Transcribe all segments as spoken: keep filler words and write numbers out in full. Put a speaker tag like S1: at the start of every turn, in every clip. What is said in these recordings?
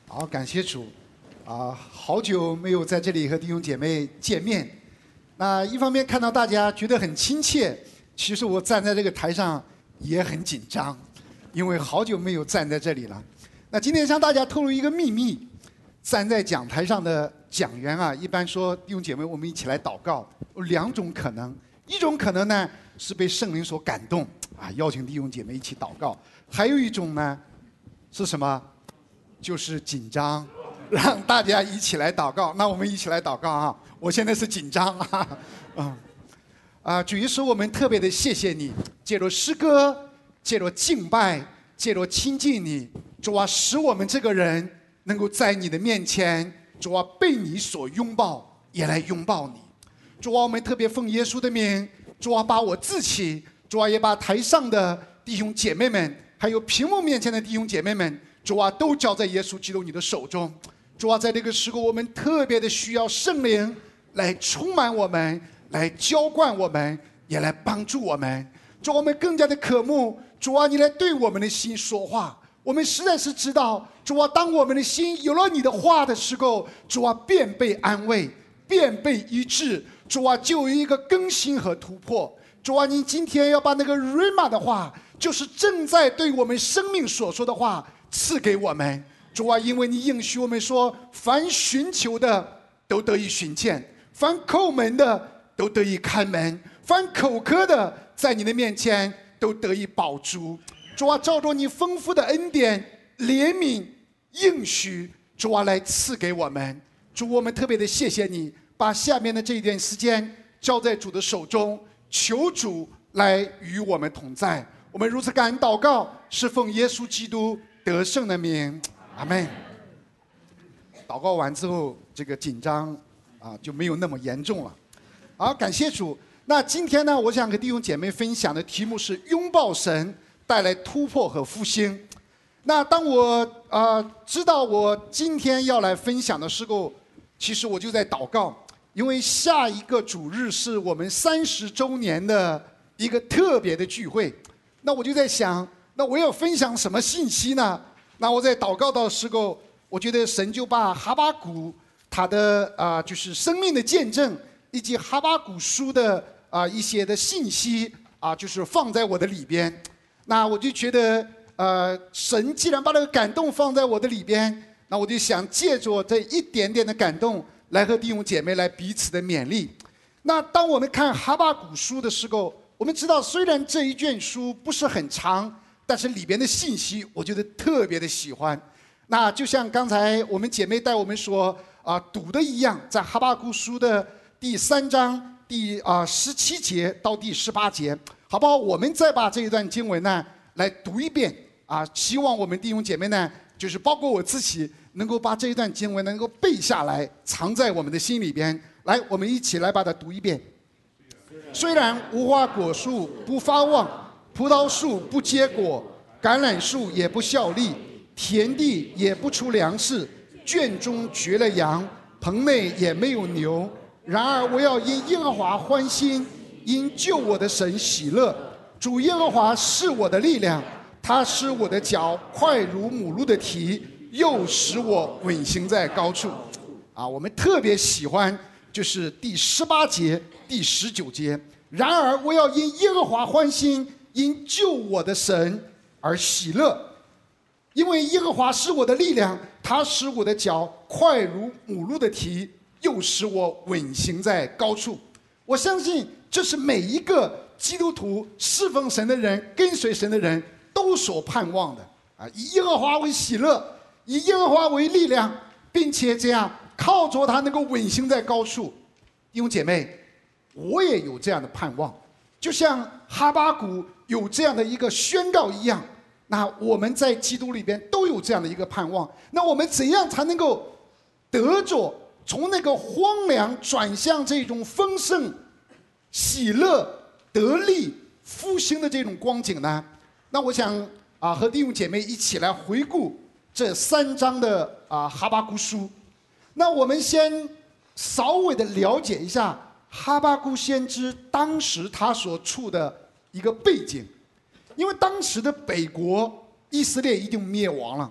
S1: 好，感谢主，啊，好久没有在这里和弟兄姐妹见面。那一方面看到大家觉得很亲切，其实我站在这个台上也很紧张，因为好久没有站在这里了。那今天向大家透露一个秘密，站在讲台上的讲员啊，一般说弟兄姐妹，我们一起来祷告，有两种可能，一种可能呢是被圣灵所感动啊，邀请弟兄姐妹一起祷告；还有一种呢是什么？就是紧张，让大家一起来祷告。那我们一起来祷告啊！我现在是紧张啊，啊，啊！主耶稣，我们特别的谢谢你，借着诗歌，借着敬拜，借着亲近你，主啊，使我们这个人能够在你的面前，主啊，被你所拥抱，也来拥抱你。主啊，我们特别奉耶稣的名，主啊，把我自己，主啊，也把台上的弟兄姐妹们，还有屏幕面前的弟兄姐妹们。主啊，都交在耶稣基督你的手中。主啊，在这个时候，我们特别的需要圣灵来充满我们，来浇灌我们，也来帮助我们。主啊，我们更加的渴慕，主啊，你来对我们的心说话。我们实在是知道，主啊，当我们的心有了你的话的时候，主啊，便被安慰，便被医治。主啊，就有一个更新和突破。主啊，你今天要把那个 Rhema 的话，就是正在对我们生命所说的话，赐给我们。主啊，因为你应许我们说，凡寻求的都得以寻见，凡叩门的都得以开门，凡口渴的在你的面前都得以饱足。主啊，照着你丰富的恩典、怜悯、应许，主啊，来赐给我们。主，我们特别的谢谢你，把下面的这一段时间交在主的手中，求主来与我们同在。我们如此感恩祷告，是奉耶稣基督得胜的名，阿们。祷告完之后，这个紧张啊就没有那么严重了。好，感谢主。那今天呢，我想和弟兄姐妹分享的题目是拥抱神，带来突破和复兴。那当我啊、呃、知道我今天要来分享的时候，其实我就在祷告，因为下一个主日是我们三十周年的一个特别的聚会。那我就在想，那我要分享什么信息呢？那我在祷告的时候，我觉得神就把哈巴谷他的啊、呃，就是生命的见证，以及哈巴谷书的啊、呃、一些的信息啊、呃，就是放在我的里边。那我就觉得，呃，神既然把那个感动放在我的里边，那我就想借着这一点点的感动，来和弟兄姐妹来彼此的勉励。那当我们看哈巴谷书的时候，我们知道虽然这一卷书不是很长，但是里边的信息我觉得特别的喜欢。那就像刚才我们姐妹带我们所啊读的一样，在哈巴谷书的第三章第啊十七节到第十八节，好不好？我们再把这一段经文呢来读一遍啊，希望我们弟兄姐妹呢，就是包括我自己，能够把这一段经文能够背下来，藏在我们的心里边。来，我们一起来把它读一遍。虽然无花果树不发旺，葡萄树不结果，橄榄树也不效力，田地也不出粮食，圈中绝了羊，棚内也没有牛。然而我要因耶和华欢心，因救我的神喜乐。主耶和华是我的力量，他使我的脚快如母鹿的蹄，又使我稳行在高处。啊，我们特别喜欢就是第十八节、第十九节。然而我要因耶和华欢心，因救我的神而喜乐。因为耶和华是我的力量，他使我的脚快如母鹿的蹄，又使我稳行在高处。我相信这是每一个基督徒侍奉神的人、跟随神的人都所盼望的啊！以耶和华为喜乐，以耶和华为力量，并且这样靠着他能够稳行在高处。弟兄姐妹，我也有这样的盼望，就像哈巴谷有这样的一个宣告一样。那我们在基督里边都有这样的一个盼望。那我们怎样才能够得着从那个荒凉转向这种丰盛、喜乐、得力、复兴的这种光景呢？那我想啊，和弟兄姐妹一起来回顾这三章的啊哈巴谷书。那我们先稍微的了解一下哈巴谷先知当时他所处的一个背景。因为当时的北国以色列已经灭亡了，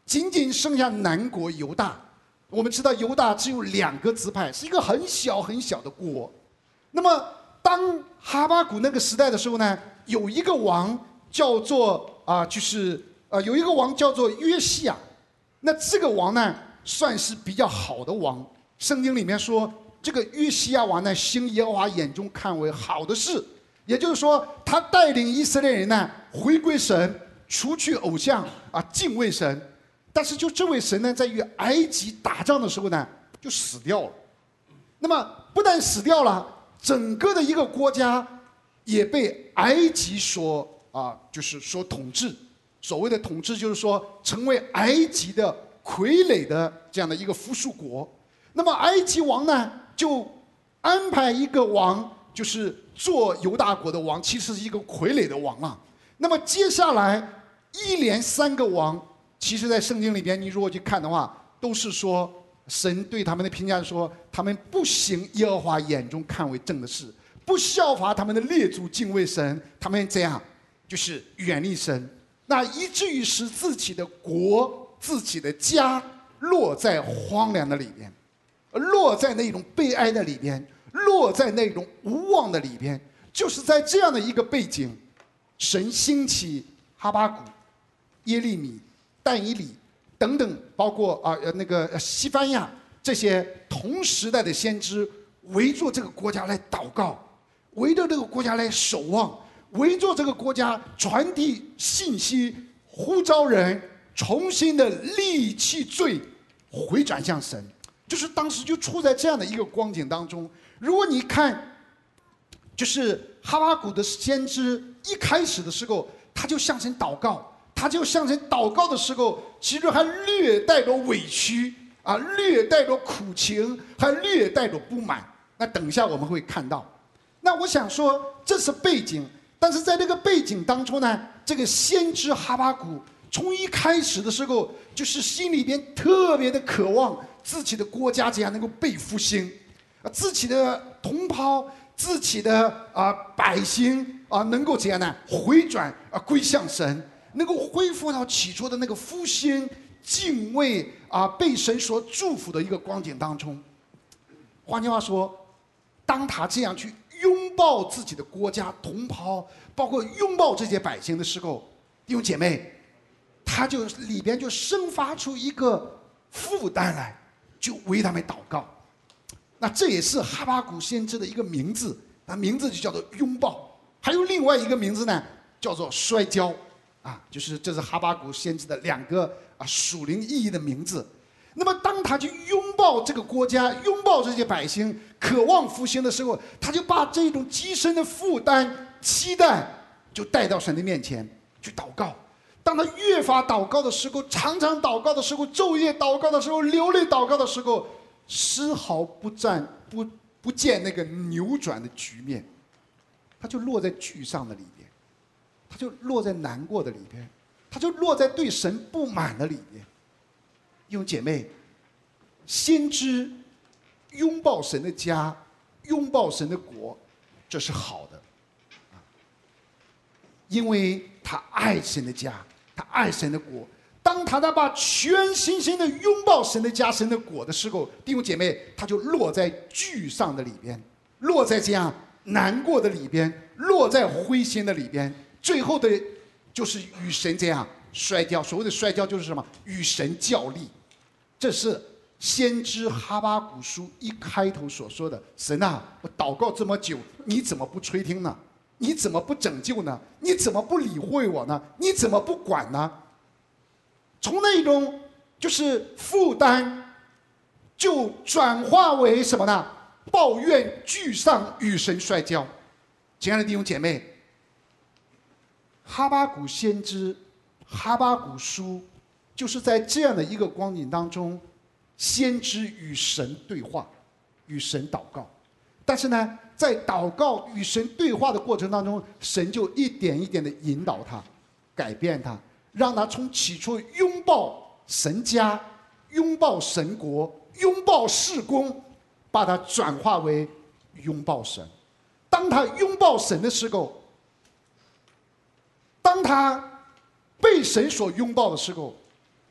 S1: 仅仅剩下南国犹大。我们知道犹大只有两个支派，是一个很小很小的国。那么当哈巴谷那个时代的时候呢，有一个王叫做啊、呃，就是呃，有一个王叫做约西亚。那这个王呢，算是比较好的王。圣经里面说，这个约西亚王呢，行耶和华眼中看为好的事，也就是说，他带领以色列人呢回归神，除去偶像啊，敬畏神。但是就这位神呢，在与埃及打仗的时候呢，就死掉了。那么不但死掉了，整个的一个国家也被埃及所啊，就是所统治。所谓的统治，就是说成为埃及的傀儡的这样的一个附属国。那么埃及王呢，就安排一个王，就是做犹大国的王，其实是一个傀儡的王啊。那么接下来一连三个王。其实，在圣经里边，你如果去看的话，都是说神对他们的评价说，他们不行耶和华眼中看为正的事，不效法他们的列祖敬畏神，他们这样就是远离神，那以至于使自己的国、自己的家落在荒凉的里边，落在那种悲哀的里边，落在那种无望的里边。就是在这样的一个背景，神兴起哈巴谷、耶利米、但以理等等，包括啊呃那个西番亚这些同时代的先知，围住这个国家来祷告，围着这个国家来守望，围住这个国家传递信息，呼召人重新的立弃罪，回转向神。就是当时就处在这样的一个光景当中。如果你看，就是哈巴谷的先知一开始的时候，他就向神祷告。他就向神祷告的时候，其实还略带着委屈啊，略带着苦情，还略带着不满。那等一下我们会看到。那我想说，这是背景，但是在这个背景当中呢，这个先知哈巴谷从一开始的时候，就是心里边特别的渴望自己的国家怎样能够被复兴，啊，自己的同胞、自己的啊百姓啊能够怎样呢？回转啊，归向神。能够恢复到起初的那个复兴、敬畏啊，被神所祝福的一个光景当中。换句话说，当他这样去拥抱自己的国家同胞，包括拥抱这些百姓的时候，弟兄姐妹，他就里边就生发出一个负担来，就为他们祷告。那这也是哈巴谷先知的一个名字，那名字就叫做拥抱。还有另外一个名字呢，叫做摔跤。啊，就是这是哈巴谷先知的两个啊属灵意义的名字。那么当他去拥抱这个国家，拥抱这些百姓，渴望复兴的时候，他就把这种极深的负担、期待，就带到神的面前去祷告。当他越发祷告的时候，常常祷告的时候，昼夜祷告的时候，流泪祷告的时候，丝毫不占不不见那个扭转的局面，他就落在沮丧的里边。他就落在难过的里边，他就落在对神不满的里边。弟兄姐妹，先知拥抱神的家，拥抱神的国，这是好的，因为他爱神的家，他爱神的国。当他在把全心心的拥抱神的家、神的国的时候，弟兄姐妹，他就落在沮丧的里边，落在这样难过的里边，落在灰心的里边。最后的，就是与神这样摔跤。所谓的摔跤就是什么？与神较力。这是先知哈巴谷书一开头所说的：“神啊，我祷告这么久，你怎么不垂听呢？你怎么不拯救呢？你怎么不理会我呢？你怎么不管呢？”从那种就是负担，就转化为什么呢？抱怨、沮丧，与神摔跤。亲爱的弟兄姐妹，哈巴谷先知、哈巴谷书，就是在这样的一个光景当中，先知与神对话，与神祷告。但是呢，在祷告与神对话的过程当中，神就一点一点的引导他，改变他，让他从起初拥抱神家、拥抱神国、拥抱事工，把它转化为拥抱神。当他拥抱神的时候，当他被神所拥抱的时候，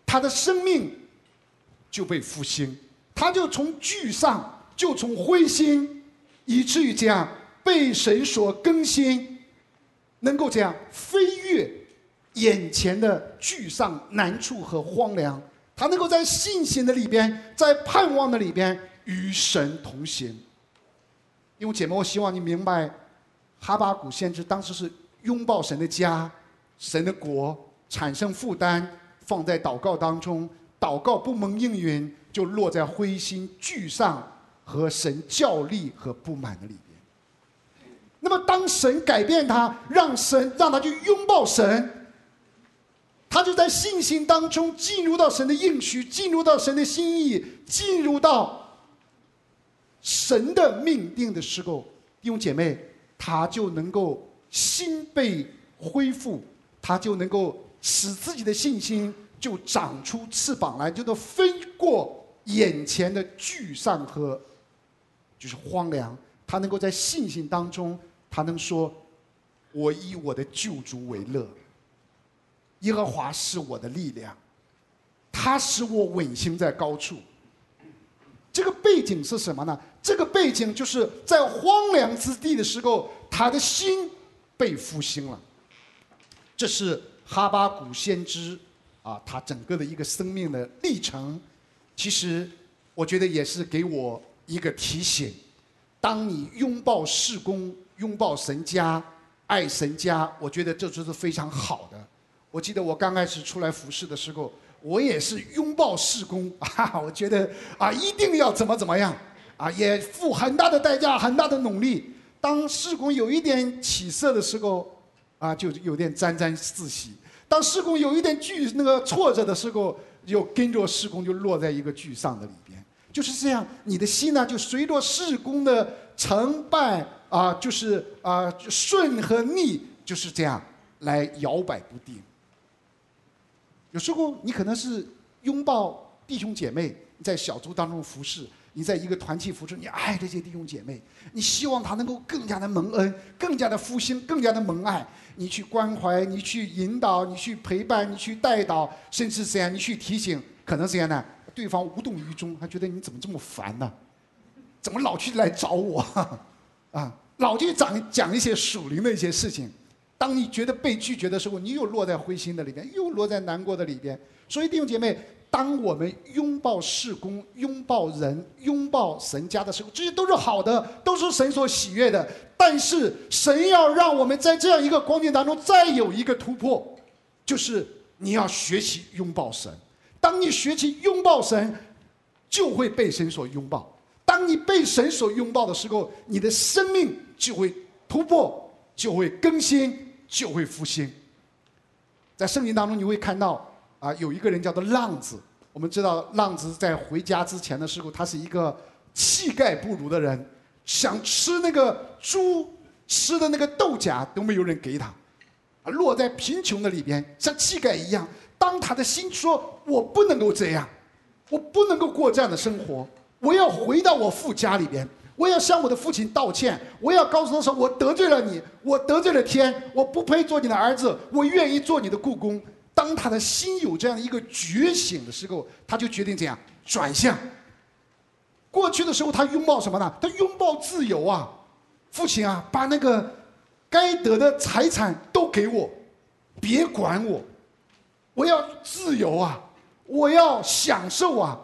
S1: 他的生命就被复兴，他就从沮丧，就从灰心，以至于这样被神所更新，能够这样飞越眼前的沮丧、难处和荒凉，他能够在信心的里边，在盼望的里边与神同行。因为姐妹，我希望你明白，哈巴谷先知当时是拥抱神的家、神的国，产生负担，放在祷告当中，祷告不蒙应允，就落在灰心、沮丧和神较力和不满的里边。那么，当神改变他，让神让他去拥抱神，他就在信心当中进入到神的应许，进入到神的心意，进入到神的命定的时候，弟兄姐妹，他就能够心被恢复，他就能够使自己的信心就长出翅膀来，就能飞过眼前的沮丧和就是荒凉。他能够在信心当中，他能说：“我以我的救主为乐，耶和华是我的力量，他使我稳行在高处。”这个背景是什么呢？这个背景就是在荒凉之地的时候，他的心被复兴了。这是哈巴谷先知啊，他整个的一个生命的历程。其实，我觉得也是给我一个提醒：当你拥抱事工、拥抱神家、爱神家，我觉得这就是非常好的。我记得我刚开始出来服侍的时候，我也是拥抱事工啊，我觉得啊一定要怎么怎么样啊，也付很大的代价、很大的努力。当事工有一点起色的时候，啊，就有点沾沾自喜；当事工有一点惧那个挫折的时候，就跟着事工就落在一个沮丧的里边。就是这样，你的心呢，就随着事工的成败啊，就是啊顺和逆，就是这样来摇摆不定。有时候你可能是拥抱弟兄姐妹，你在小组当中服侍，你在一个团体服侍，你爱这些弟兄姐妹，你希望他能够更加的蒙恩，更加的复兴，更加的蒙爱。你去关怀，你去引导，你去陪伴，你去带导，甚至这样你去提醒，可能这样呢，对方无动于衷，他觉得你怎么这么烦呢？怎么老去来找我啊？老去讲讲一些属灵的一些事情。当你觉得被拒绝的时候，你又落在灰心的里边，又落在难过的里边。所以弟兄姐妹，当我们拥抱事工、拥抱人、拥抱神家的时候，这些都是好的，都是神所喜悦的。但是神要让我们在这样一个光景当中再有一个突破，就是你要学习拥抱神。当你学习拥抱神，就会被神所拥抱。当你被神所拥抱的时候，你的生命就会突破，就会更新，就会复兴。在圣经当中，你会看到啊，有一个人叫做浪子。我们知道，浪子在回家之前的时候，他是一个气概不如的人，想吃那个猪吃的那个豆荚都没有人给他，啊，落在贫穷的里边，像气概一样。当他的心说：“我不能够这样，我不能够过这样的生活，我要回到我父家里边。”我要向我的父亲道歉，我要告诉他说：“我得罪了你，我得罪了天，我不配做你的儿子，我愿意做你的雇工。”当他的心有这样一个觉醒的时候，他就决定这样转向。过去的时候，他拥抱什么呢？他拥抱自由啊！父亲啊，把那个该得的财产都给我，别管我，我要自由啊，我要享受啊！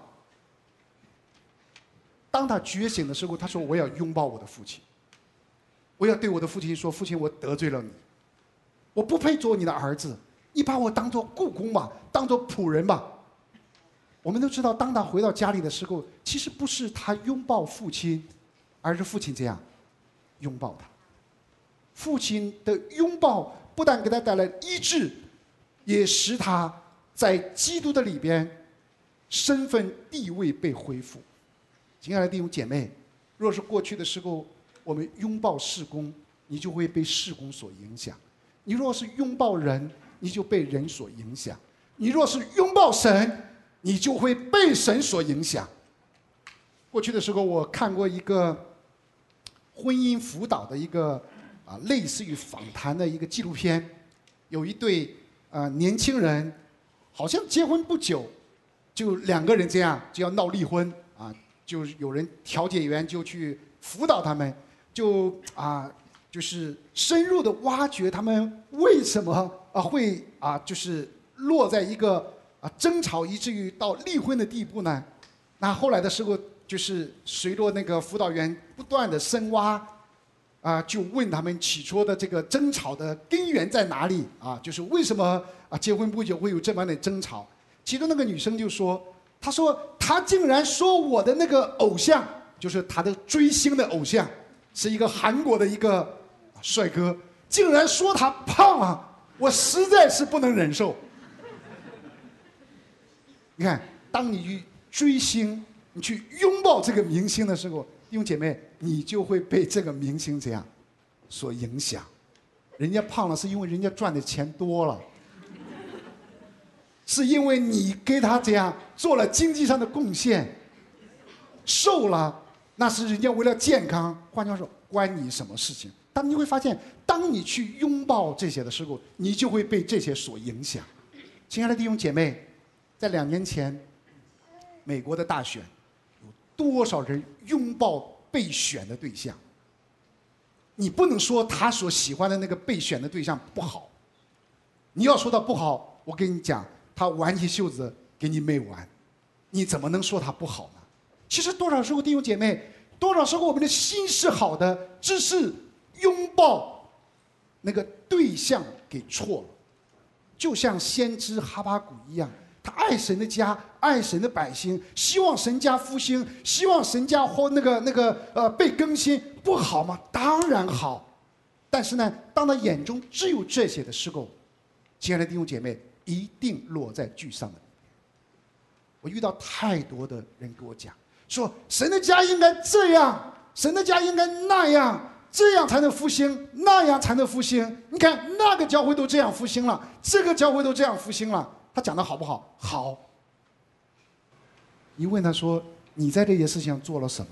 S1: 当他觉醒的时候，他说：“我要拥抱我的父亲，我要对我的父亲说，父亲，我得罪了你，我不配做你的儿子，你把我当作雇工吧，当作仆人吧。”我们都知道，当他回到家里的时候，其实不是他拥抱父亲，而是父亲这样拥抱他。父亲的拥抱不但给他带来医治，也使他在基督的里边身份地位被恢复。亲爱的弟兄姐妹，若是过去的时候我们拥抱事工，你就会被事工所影响；你若是拥抱人，你就被人所影响；你若是拥抱神，你就会被神所影响。过去的时候，我看过一个婚姻辅导的一个啊，类似于访谈的一个纪录片，有一对啊年轻人好像结婚不久，就两个人这样就要闹离婚啊，就有人调解员就去辅导他们，就啊就是深入的挖掘他们为什么啊会啊就是落在一个啊争吵以至于到离婚的地步呢？那后来的时候，就是随着那个辅导员不断的深挖，啊，就问他们起初的这个争吵的根源在哪里啊？就是为什么啊结婚不久会有这么的争吵？其中那个女生就说，她说她竟然说我的那个偶像，就是她的追星的偶像，是一个韩国的一个帅哥，竟然说他胖啊，我实在是不能忍受。你看，当你去追星，你去拥抱这个明星的时候，弟兄姐妹，你就会被这个明星这样所影响。人家胖了是因为人家赚的钱多了，是因为你给他这样做了经济上的贡献。瘦了，那是人家为了健康，换句话说，关你什么事情？但你会发现，当你去拥抱这些的时候，你就会被这些所影响。亲爱的弟兄姐妹，在两年前，美国的大选，有多少人拥抱被选的对象？你不能说他所喜欢的那个被选的对象不好。你要说他不好，我跟你讲，他挽起袖子给你媚完，你怎么能说他不好呢？其实多少时候，弟兄姐妹，多少时候我们的心是好的，只是拥抱那个对象给错了。就像先知哈巴谷一样，他爱神的家，爱神的百姓，希望神家复兴，希望神家或那个那个呃被更新，不好吗？当然好。但是呢，当他眼中只有这些的时候，亲爱的弟兄姐妹，一定落在沮丧的里面。我遇到太多的人跟我讲，说神的家应该这样，神的家应该那样。这样才能复兴，那样才能复兴。你看那个教会都这样复兴了，这个教会都这样复兴了，他讲的好不好？好。你问他说，你在这些事情上做了什么？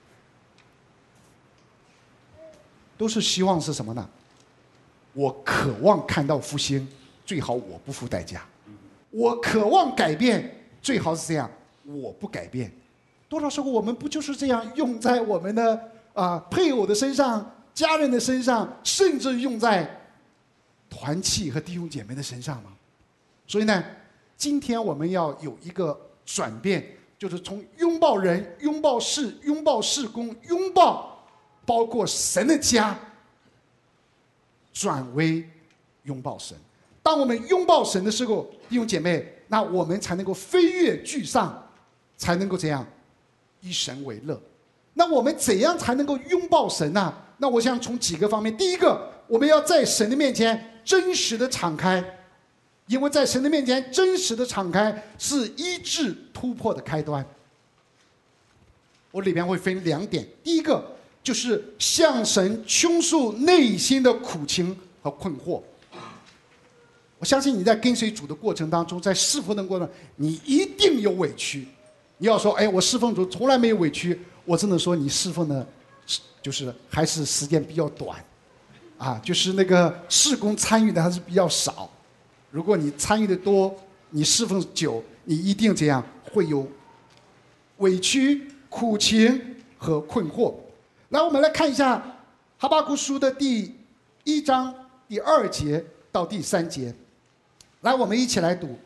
S1: 都是希望是什么呢？我渴望看到复兴，最好我不付代价。我渴望改变，最好是这样，我不改变。多少时候我们不就是这样用在我们的啊，配偶的身上、家人的身上，甚至用在团契和弟兄姐妹的身上吗？所以呢，今天我们要有一个转变，就是从拥抱人、拥抱事、拥抱事工、拥抱包括神的家，转为拥抱神。当我们拥抱神的时候，弟兄姐妹，那我们才能够飞跃沮丧，才能够这样以神为乐。那我们怎样才能够拥抱神呢？那我想从几个方面。第一个，我们要在神的面前真实的敞开，因为在神的面前真实的敞开是医治突破的开端。我里边会分两点，第一个就是向神倾诉内心的苦情和困惑。我相信你在跟随主的过程当中，在侍奉的过程中，你一定有委屈。你要说，哎，我侍奉主从来没有委屈。我只能说，你侍奉的，就是还是时间比较短，啊，就是那个事工参与的还是比较少。如果你参与的多，你侍奉久，你一定这样会有委屈、苦情和困惑。来，我们来看一下哈巴谷书的第一章第二节到第三节。来，我们一起来读。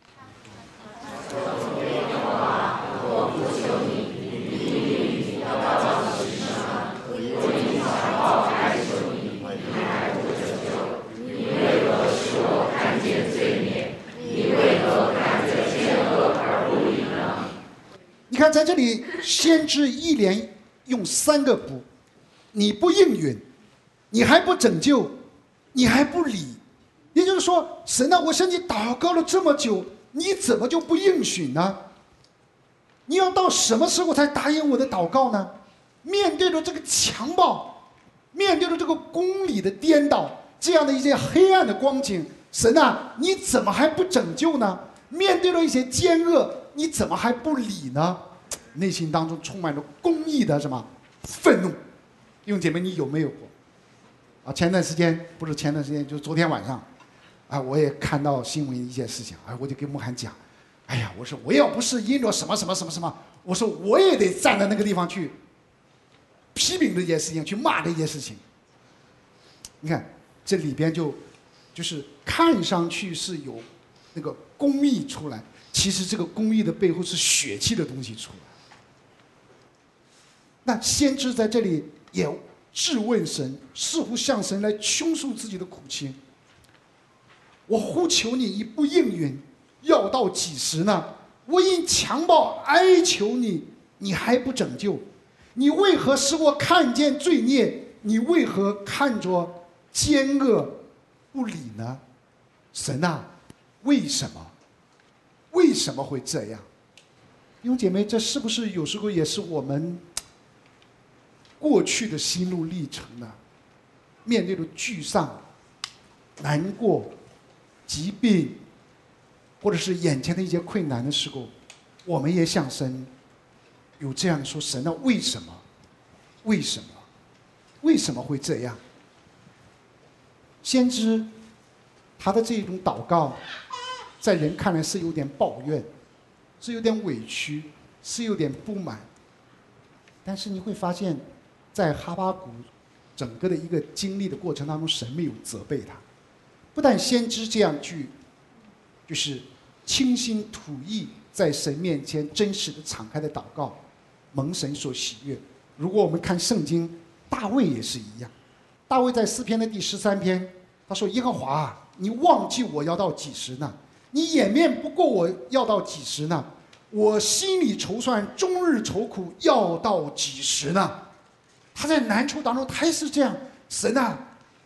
S1: 你看，在这里，先知一连用三个不，你不应允，你还不拯救，你还不理。也就是说，神啊，我向你祷告了这么久，你怎么就不应许呢？你要到什么时候才答应我的祷告呢？面对着这个强暴，面对着这个公理的颠倒，这样的一些黑暗的光景，神啊，你怎么还不拯救呢？面对着一些奸恶，你怎么还不理呢？内心当中充满着公义的什么愤怒。弟兄姐妹，你有没有过？啊，前段时间不是前段时间，就是昨天晚上， 啊，我也看到新闻一件事情，啊，我就跟慕涵讲，哎呀，我说我要不是因着什么什么什么什么，我说我也得站在那个地方去批评这件事情，去骂这件事情。你看这里边就就是看上去是有那个公义出来，其实这个公义的背后是血气的东西出来。那先知在这里也质问神，似乎向神来倾诉自己的苦情。我呼求你，你不应允，要到几时呢？我因强暴哀求你，你还不拯救？你为何使我看见罪孽？你为何看着奸恶不理呢？神啊，为什么？为什么会这样？弟兄姐妹，这是不是有时候也是我们过去的心路历程呢？面对着沮丧、难过、疾病，或者是眼前的一些困难的时候，我们也向神有这样说：神啊，为什么？为什么？为什么会这样？先知他的这种祷告，在人看来是有点抱怨，是有点委屈，是有点不满。但是你会发现，在哈巴谷整个的一个经历的过程当中，神没有责备他。不但先知这样去，就是倾心吐意，在神面前真实的敞开的祷告，蒙神所喜悦。如果我们看圣经，大卫也是一样。大卫在诗篇的第十三篇，他说：“耶和华啊，你忘记我要到几时呢？你掩面不顾我要到几时呢？我心里筹算，终日愁苦，要到几时呢？”他在难处当中，他也是这样。神啊，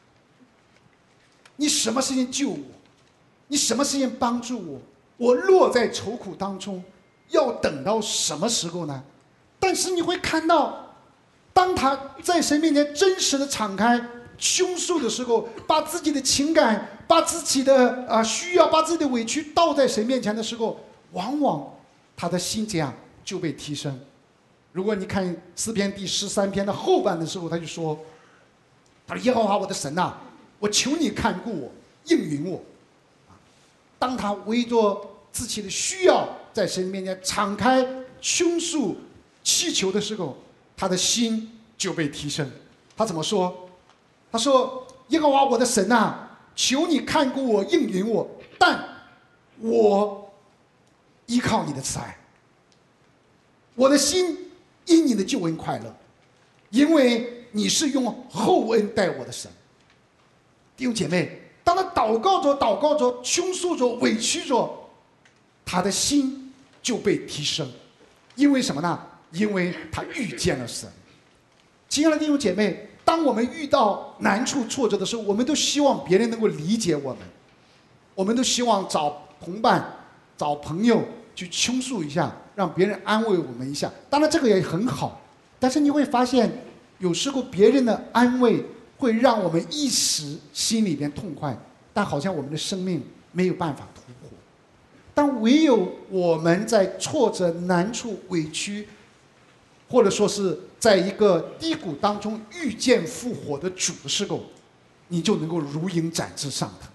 S1: 你什么事情救我？你什么事情帮助我？我落在愁苦当中，要等到什么时候呢？但是你会看到，当他在神面前真实的敞开倾诉的时候，把自己的情感、把自己的啊、呃、需要、把自己的委屈倒在神面前的时候，往往他的心这样就被提升。如果你看诗篇第十三篇的后半的时候，他就说：“他说耶和华我的神呐，我求你看顾我，应允我。”当他为着自己的需要在神面前敞开倾诉、祈求的时候，他的心就被提升。他怎么说？他说：“耶和华我的神呐，求你看顾我，应允我，但我依靠你的慈爱，我的心因你的救恩快乐，因为你是用厚恩待我的神。”弟兄姐妹，当他祷告着、祷告着、倾诉着、委屈着，他的心就被提升。因为什么呢？因为他遇见了神。亲爱的弟兄姐妹，当我们遇到难处、挫折的时候，我们都希望别人能够理解我们，我们都希望找同伴、找朋友去倾诉一下，让别人安慰我们一下。当然，这个也很好，但是你会发现，有时候别人的安慰会让我们一时心里边痛快，但好像我们的生命没有办法突破。但唯有我们在挫折、难处、委屈，或者说是在一个低谷当中遇见复活的主的时候，你就能够如鹰展翅上腾。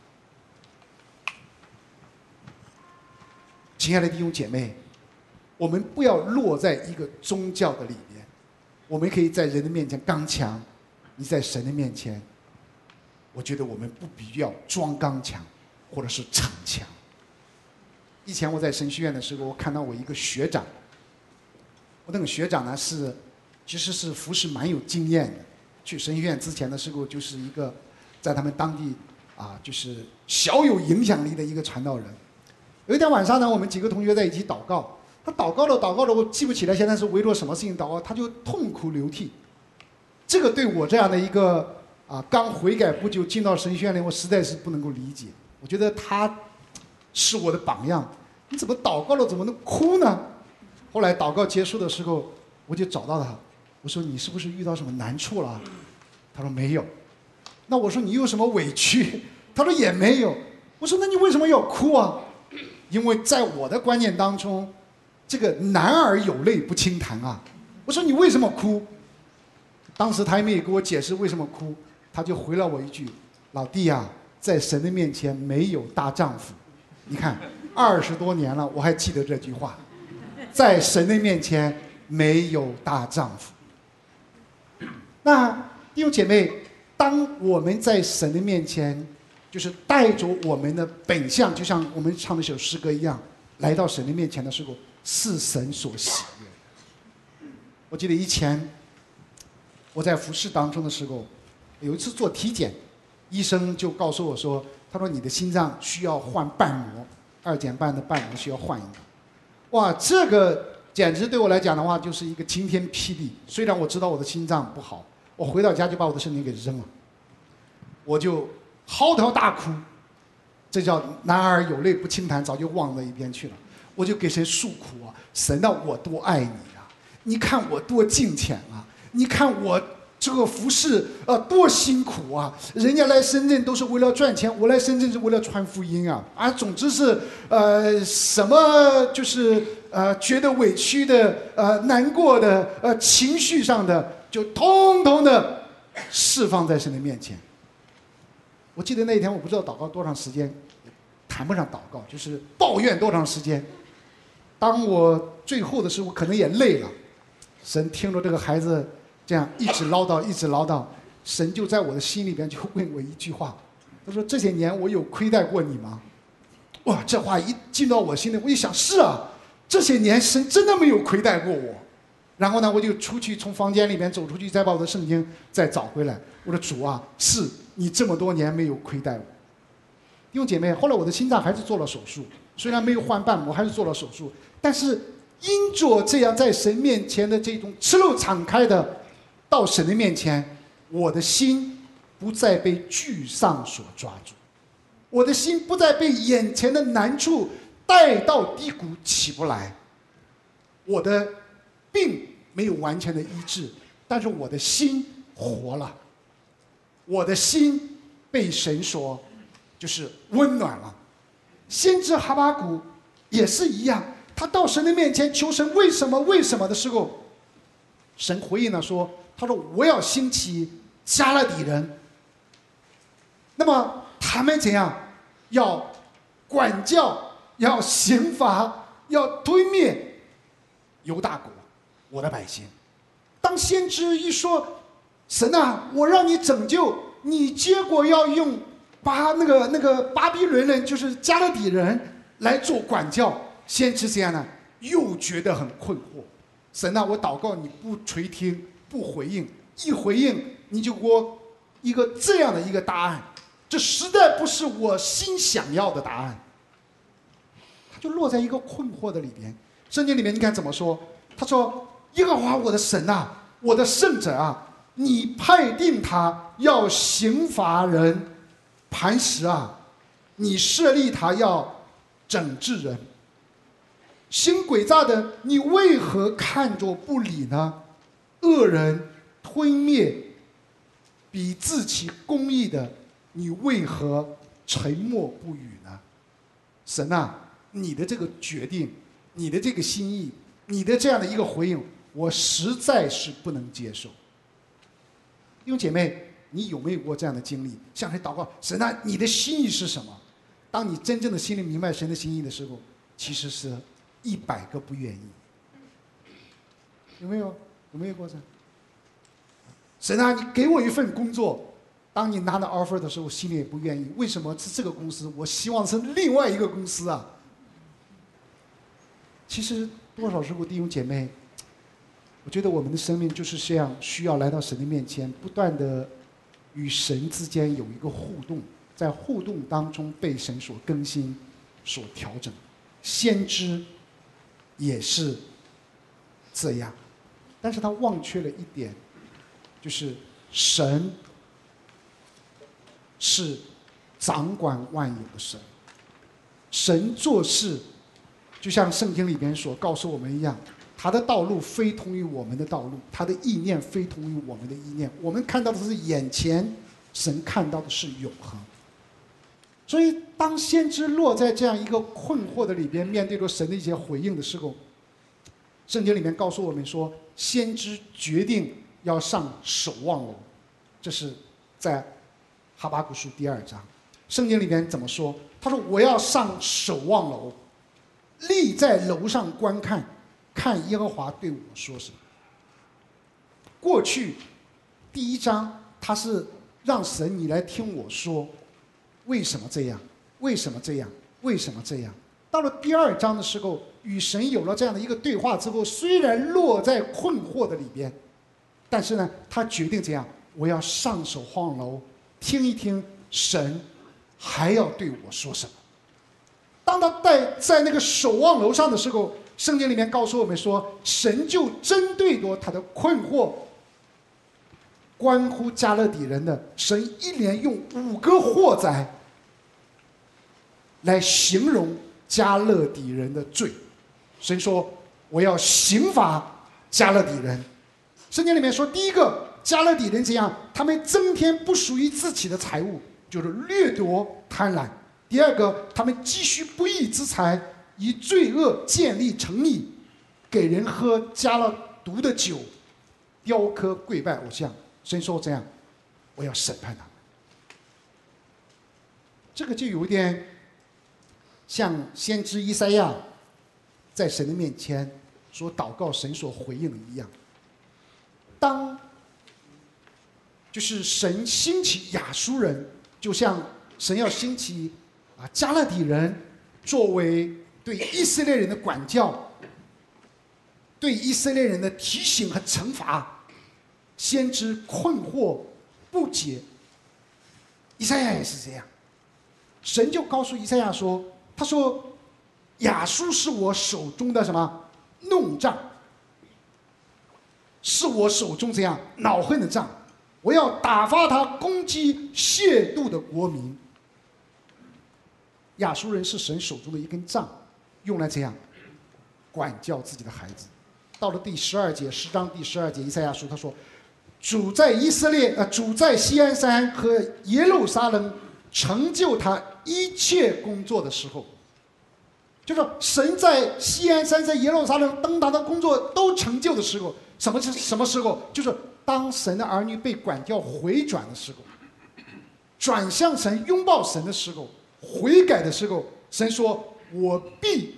S1: 亲爱的弟兄姐妹，我们不要落在一个宗教的里面，我们可以在人的面前刚强，你在神的面前，我觉得我们不必要装刚强，或者是逞强。以前我在神学院的时候，我看到我一个学长，我那个学长呢是，其实是服侍蛮有经验的。去神学院之前的时候，就是一个在他们当地啊，就是小有影响力的一个传道人。有一天晚上呢，我们几个同学在一起祷告，他祷告了祷告了，我记不起来现在是为了什么事情祷告，他就痛哭流涕。这个对我这样的一个啊刚悔改不久进到神学院里，我实在是不能够理解。我觉得他是我的榜样，你怎么祷告了怎么能哭呢？后来祷告结束的时候，我就找到他，我说你是不是遇到什么难处了？他说没有。那我说你有什么委屈？他说也没有。我说那你为什么要哭啊？因为在我的观念当中，这个男儿有泪不轻弹啊。我说你为什么哭？当时他也没有给我解释为什么哭，他就回了我一句：“老弟呀、啊， 在神的面前没有大丈夫。你看，二十多年了，我还记得这句话，在神的面前没有大丈夫。那弟兄姐妹，当我们在神的面前，就是带着我们的本相，就像我们唱那首诗歌一样，来到神的面前的时候，是神所喜悦的。我记得以前我在服侍当中的时候，有一次做体检，医生就告诉我说，他说你的心脏需要换瓣膜，二减半的瓣膜需要换一个。哇，这个简直对我来讲的话，就是一个晴天霹雳。虽然我知道我的心脏不好，我回到家就把我的圣经给扔了，我就嚎啕大哭，这叫男儿有泪不轻弹，早就忘到一边去了。我就给神诉苦啊，神啊，我多爱你啊！你看我多敬虔啊！你看我这个服侍啊，多辛苦啊！人家来深圳都是为了赚钱，我来深圳是为了传福音啊！啊，总之是呃什么就是呃觉得委屈的、呃难过的、呃情绪上的，就通通的释放在神的面前。我记得那一天，我不知道祷告多长时间，谈不上祷告，就是抱怨多长时间。当我最后的时候，可能也累了，神听着这个孩子这样一直唠叨，一直唠叨，神就在我的心里边就问我一句话，他说：“这些年我有亏待过你吗？”哇，这话一进到我心里，我一想，是啊，这些年神真的没有亏待过我。然后呢，我就出去，从房间里面走出去，再把我的圣经再找回来。我说：“主啊，是你这么多年没有亏待我。”弟兄姐妹，后来我的心脏还是做了手术，虽然没有换瓣膜，还是做了手术，但是因着这样在神面前的这种赤露敞开的到神的面前，我的心不再被沮丧所抓住，我的心不再被眼前的难处带到低谷起不来，我的病没有完全的医治，但是我的心活了，我的心被神所就是温暖了。先知哈巴谷也是一样，他到神的面前求神为什么为什么的时候，神回应了说，他说我要兴起加勒底人，那么他们怎样要管教，要刑罚，要推灭犹大国我的百姓。当先知一说，神啊，我让你拯救，你结果要用巴那个那个巴比伦人，就是加勒底人来做管教，先知这样呢，又觉得很困惑。神啊，我祷告你不垂听，不回应，一回应你就给我一个这样的一个答案，这实在不是我心想要的答案。他就落在一个困惑的里边。圣经里面你看怎么说？他说：“耶和华我的神啊，我的圣者啊，你派定他要刑罚人。磐石啊，你设立他要整治人。行诡诈的，你为何看着不理呢？恶人吞灭比自己公义的，你为何沉默不语呢？”神啊，你的这个决定，你的这个心意，你的这样的一个回应，我实在是不能接受。弟兄姐妹，你有没有过这样的经历？向神祷告，神啊，你的心意是什么？当你真正的心里明白神的心意的时候，其实是一百个不愿意。有没有？有没有过这样？神啊，你给我一份工作，当你拿到 offer 的时候，心里也不愿意。为什么是这个公司？我希望是另外一个公司啊。其实多少时候，弟兄姐妹，我觉得我们的生命就是这样，需要来到神的面前，不断的与神之间有一个互动，在互动当中被神所更新、所调整。先知也是这样，但是他忘却了一点，就是神是掌管万有的神，神做事就像圣经里边所告诉我们一样，他的道路非同于我们的道路，他的意念非同于我们的意念。我们看到的是眼前，神看到的是永恒。所以当先知落在这样一个困惑的里边，面对着神的一些回应的时候，圣经里面告诉我们说，先知决定要上守望楼，这是在哈巴谷书第二章。 圣经里面怎么说？他说：“我要上守望楼，立在楼上观看，看耶和华对我说什么。”过去第一章他是让神你来听我说，为什么这样？为什么这样？为什么这样？到了第二章的时候，与神有了这样的一个对话之后，虽然落在困惑的里边，但是呢，他决定这样：我要上守望楼，听一听神还要对我说什么。当他在在那个守望楼上的时候，圣经里面告诉我们说，神就针对着他的困惑，关乎加勒底人的，神一连用五个祸灾来形容加勒底人的罪。神说：“我要刑罚加勒底人。”圣经里面说，第一个，加勒底人怎样？他们增添不属于自己的财物，就是掠夺、贪婪。第二个，他们积蓄不义之财，以罪恶建立城邑，给人喝加了毒的酒，雕刻跪拜偶像。神说这样，我要审判他们。这个就有点像先知以赛亚在神的面前所祷告，神所回应的一样。当就是神兴起亚述人，就像神要兴起啊加勒底人，作为对以色列人的管教，对以色列人的提醒和惩罚。先知困惑不解，以赛亚也是这样。神就告诉以赛亚说：“他说，亚述是我手中的什么弄杖，是我手中这样恼恨的杖，我要打发他攻击亵渎的国民。”亚述人是神手中的一根杖，用来这样管教自己的孩子。到了第十二节，十章第十二节，以赛亚书他说：“主在以色列，呃，主在锡安山和耶路撒冷成就他一切工作的时候，就说神在锡安山、在耶路撒冷登达的工作都成就的时候，什么是什么时候？就是当神的儿女被管教回转的时候，转向神、拥抱神的时候，悔改的时候，神说：我必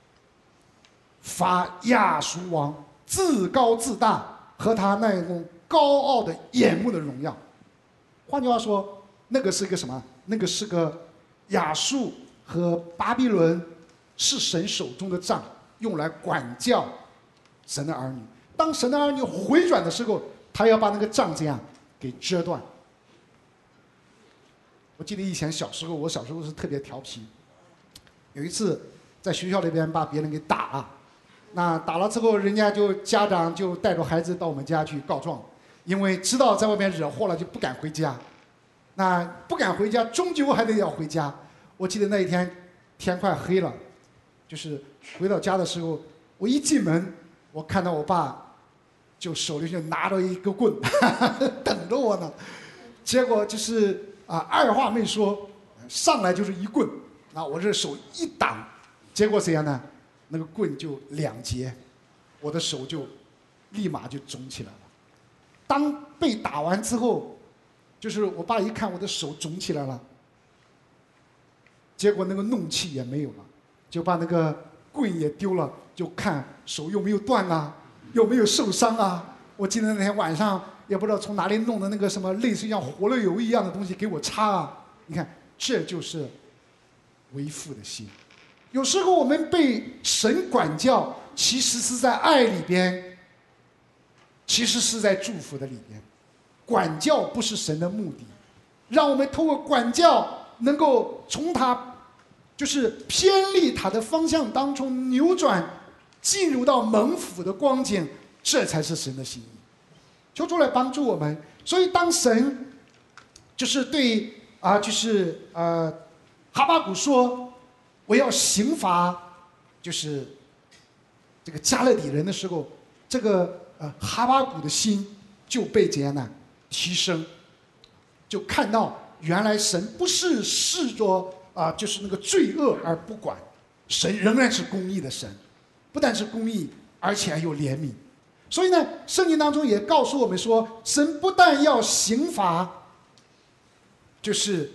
S1: 罚亚述王自高自大和他那种高傲的眼目的荣耀。换句话说，那个是个什么？那个是个亚述和巴比伦是神手中的杖，用来管教神的儿女。当神的儿女回转的时候，他要把那个杖这样给折断。我记得以前小时候，我小时候是特别调皮，有一次在学校里边把别人给打了，那打了之后，人家就家长就带着孩子到我们家去告状，因为知道在外面惹祸了，就不敢回家。那不敢回家，终究还得要回家。我记得那一天天快黑了，就是回到家的时候，我一进门，我看到我爸就手里就拿着一个棍等着我呢。结果就是啊，二话没说，上来就是一棍，啊，我这手一挡，结果怎样呢？那个棍就两截，我的手就立马就肿起来了。当被打完之后，就是我爸一看我的手肿起来了，结果那个怒气也没有了，就把那个棍也丢了，就看手有没有断啊，有没有受伤啊。我记得那天晚上也不知道从哪里弄的那个什么类似于像活络油一样的东西给我擦啊。你看，这就是为父的心。有时候我们被神管教，其实是在爱里边，其实是在祝福的里边。管教不是神的目的，让我们透过管教能够从他就是偏离他的方向当中扭转，进入到蒙福的光景，这才是神的心意。求主来帮助我们。所以当神就是对啊、呃，就是呃哈巴谷说我要刑罚就是这个加勒底人的时候，这个呃哈巴谷的心就被怎样呢提升，就看到原来神不是视作啊、呃、就是那个罪恶而不管，神仍然是公义的神，不但是公义，而且还有怜悯。所以呢，圣经当中也告诉我们说，神不但要刑罚，就是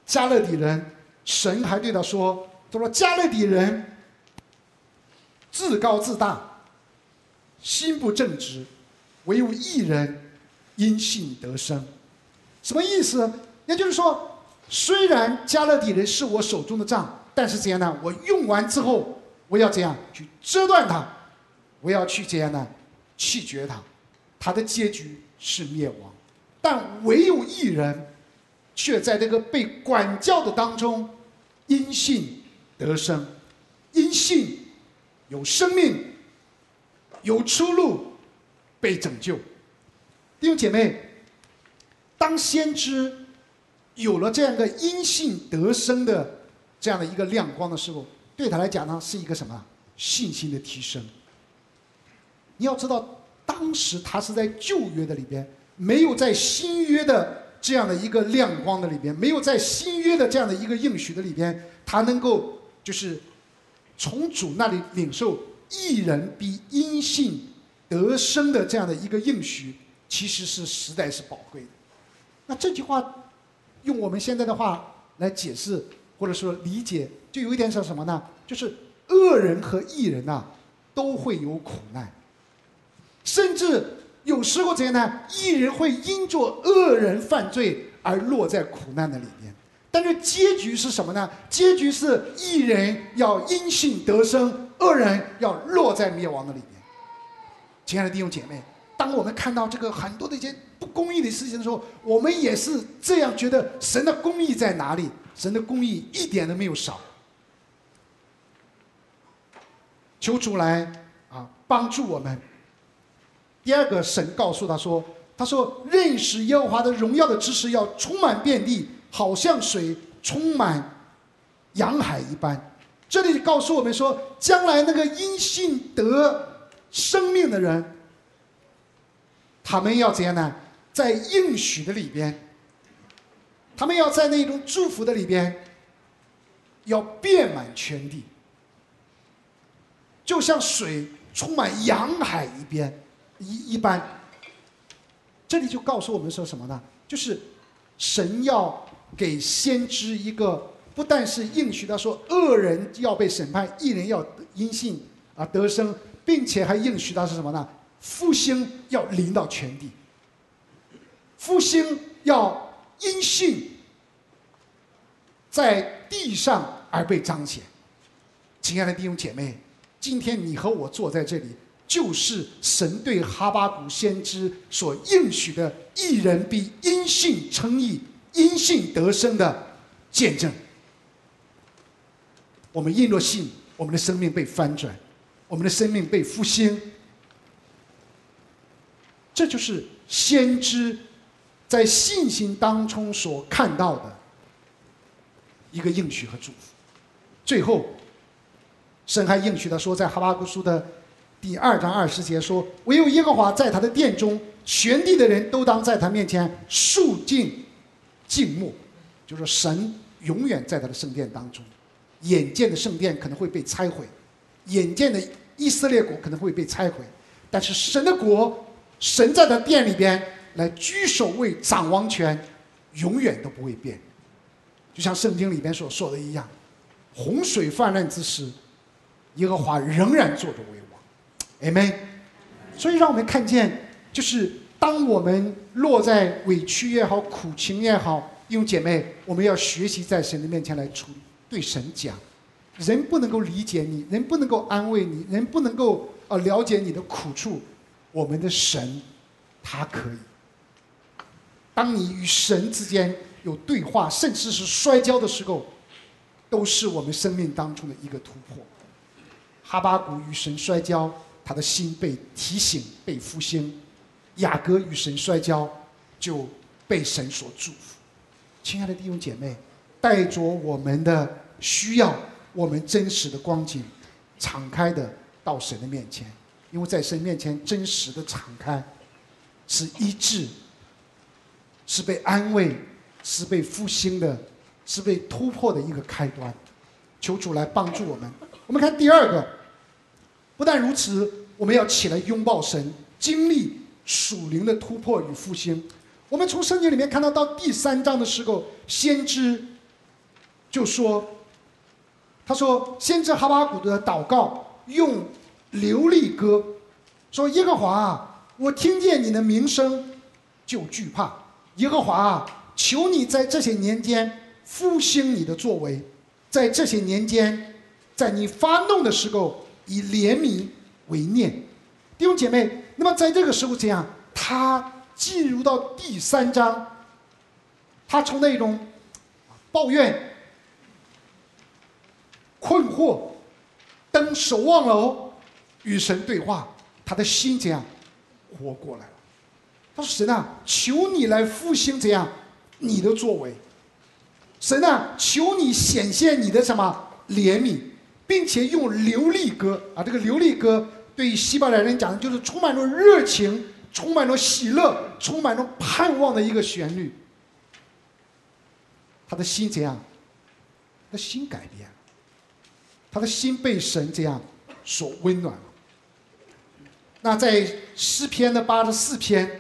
S1: 加勒底人，神还对他说：“他说加勒底人自高自大，心不正直，唯有一人因信得生。”什么意思？也就是说，虽然加勒底人是我手中的杖，但是怎样呢？我用完之后，我要怎样去折断它？我要去怎样呢？弃绝它，它的结局是灭亡。但唯有一人，却在这个被管教的当中，因信得生，因信有生命，有出路，被拯救。弟兄姐妹，当先知有了这样一个因信得生的这样的一个亮光的时候，对他来讲呢，是一个什么信心的提升。你要知道，当时他是在旧约的里边，没有在新约的这样的一个亮光的里边，没有在新约的这样的一个应许的里边，他能够就是从主那里领受一人比因信得生的这样的一个应许，其实是实在是宝贵的。那这句话用我们现在的话来解释或者说理解，就有一点是什么呢？就是恶人和义人啊都会有苦难，甚至有时候怎样呢？义人会因着恶人犯罪而落在苦难的里边，但是结局是什么呢？结局是义人要因信得生，恶人要落在灭亡的里边。亲爱的弟兄姐妹，当我们看到这个很多的一些不公义的事情的时候，我们也是这样觉得：神的公义在哪里？神的公义一点都没有少。求主来啊帮助我们。第二个，神告诉他说：“他说认识耶和华的荣耀的知识要充满遍地，好像水充满洋海一般。”这里告诉我们说，将来那个因信得生命的人，他们要怎样呢？在应许的里边，他们要在那种祝福的里边，要遍满全地，就像水充满洋海一边一一般。这里就告诉我们说什么呢？就是神要给先知一个，不但是应许他说恶人要被审判，义人要因信啊得生，并且还应许他是什么呢？复兴要临到全地，复兴要因信在地上而被彰显。亲爱的弟兄姐妹，今天你和我坐在这里，就是神对哈巴谷先知所应许的义人必因信称义，因信得生的见证。我们因着信，我们的生命被翻转，我们的生命被复兴。这就是先知在信心当中所看到的一个应许和祝福。最后，神还应许他说，在哈巴谷书的第二章二十节说：“唯有耶和华在他的殿中，全地的人都当在他面前肃静静默。”就是说，神永远在他的圣殿当中。眼见的圣殿可能会被拆毁，眼见的以色列国可能会被拆毁，但是神的国，神在他殿里边来居首位掌王权，永远都不会变。就像圣经里边所说的一样，洪水泛滥之时，耶和华仍然坐着为王。 Amen。 所以让我们看见，就是当我们落在委屈也好，苦情也好，弟兄姐妹，我们要学习在神的面前来处理，对神讲。人不能够理解你，人不能够安慰你，人不能够呃了解你的苦处，我们的神他可以。当你与神之间有对话，甚至是摔跤的时候，都是我们生命当中的一个突破。哈巴谷与神摔跤，他的心被提醒，被复兴；雅各与神摔跤，就被神所祝福。亲爱的弟兄姐妹，带着我们的需要，我们真实的光景，敞开的到神的面前，因为在神面前真实的敞开，是医治，是被安慰，是被复兴的，是被突破的一个开端。求主来帮助我们。我们看第二个，不但如此，我们要起来拥抱神，经历属灵的突破与复兴。我们从圣经里面看到，到第三章的时候，先知就说，他说先知哈巴谷的祷告用流利歌，说耶和华啊，我听见你的名声就惧怕。耶和华啊，求你在这些年间复兴你的作为，在这些年间，在你发怒的时候以怜悯为念。弟兄姐妹，那么在这个时候这样，他进入到第三章，他从那种抱怨、困惑、登守望楼与神对话，他的心这样活过来了。他说：“神啊，求你来复兴怎样你的作为。神啊，求你显现你的什么怜悯，并且用流利歌啊，这个流利歌对于希伯来人讲的就是充满着热情、充满着喜乐、充满着盼望的一个旋律。他的心怎样？他的心改变了，他的心被神这样所温暖了。那在诗篇的八十四篇。”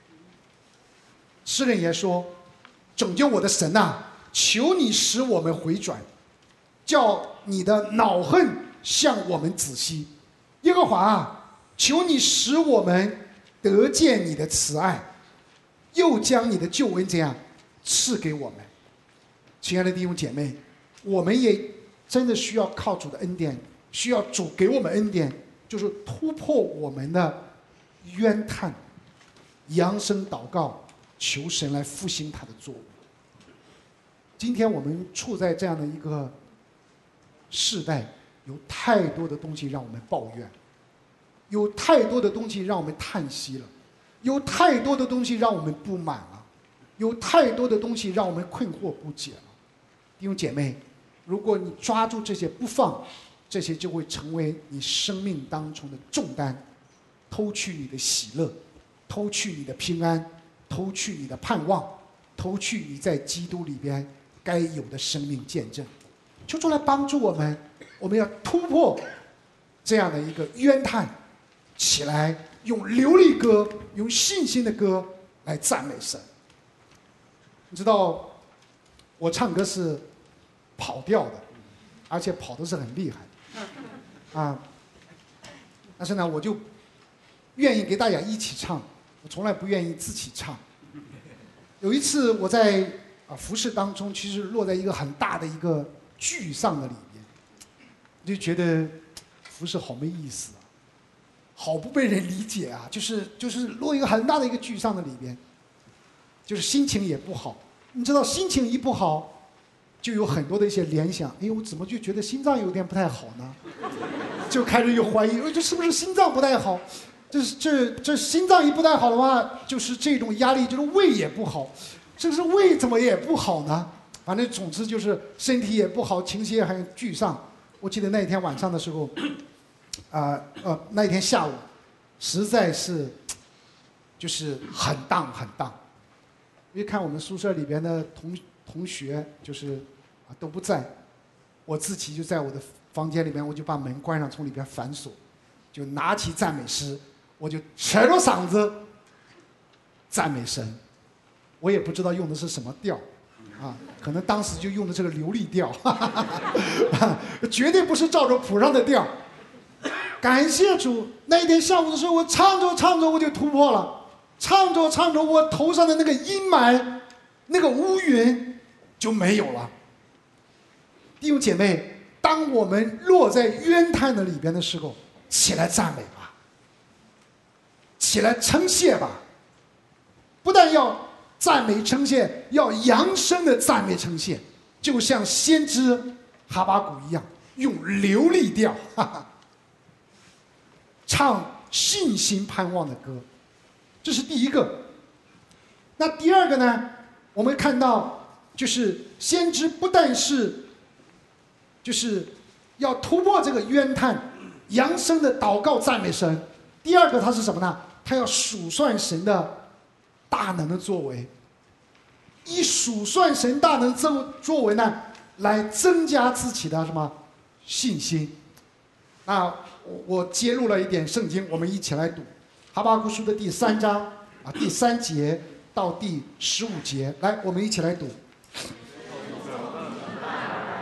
S1: 诗人也说：“拯救我的神啊，求你使我们回转，叫你的恼恨向我们止息。耶和华啊，求你使我们得见你的慈爱，又将你的救恩这样赐给我们。”亲爱的弟兄姐妹，我们也真的需要靠主的恩典，需要主给我们恩典，就是突破我们的冤叹，扬声祷告，求神来复兴他的作为。今天我们处在这样的一个世代，有太多的东西让我们抱怨，有太多的东西让我们叹息了，有太多的东西让我们不满了，有太多的东西让我们困惑不解了。弟兄姐妹，如果你抓住这些不放，这些就会成为你生命当中的重担，偷去你的喜乐，偷去你的平安，偷去你的盼望，偷去你在基督里边该有的生命见证。求主来帮助我们，我们要突破这样的一个冤叹，起来用流利歌，用信心的歌来赞美神。你知道我唱歌是跑调的，而且跑的是很厉害啊，但是呢我就愿意给大家一起唱，我从来不愿意自己唱。有一次我在啊服事当中，其实落在一个很大的一个沮丧的里边，就觉得服事好没意思啊，好不被人理解啊，就是就是落一个很大的一个沮丧的里边，就是心情也不好。你知道心情一不好，就有很多的一些联想，哎呦，我怎么就觉得心脏有点不太好呢？就开始有怀疑，哎，这是不是心脏不太好？这这这心脏一不太好的话，就是这种压力，就是胃也不好，这是胃怎么也不好呢？反正总之就是身体也不好，情绪也很沮丧。我记得那一天晚上的时候，啊 呃, 呃那一天下午，实在是就是很荡很荡。因为看我们宿舍里边的同同学就是啊都不在，我自己就在我的房间里面，我就把门关上，从里边反锁，就拿起赞美诗，我就扯着嗓子赞美神。我也不知道用的是什么调，啊，可能当时就用的这个流利调，哈哈哈，绝对不是照着谱上的调。感谢主，那一天下午的时候，我唱着唱着我就突破了。唱着唱着，我头上的那个阴霾，那个乌云就没有了。弟兄姐妹，当我们落在冤叹的里边的时候，起来赞美吧，起来称谢吧。不但要赞美称谢，要扬声的赞美称谢，就像先知哈巴谷一样，用流利调，哈哈，唱信心盼望的歌。这是第一个。那第二个呢？我们看到，就是先知不但是，就是要突破这个冤叹，扬声的祷告赞美神。第二个，他是什么呢？他要数算神的大能的作为，以数算神大能作作为呢，来增加自己的什么信心。那我我揭露了一点圣经，我们一起来读。哈巴谷书的第三章啊，第三节到第十五节，来，我们一起来读。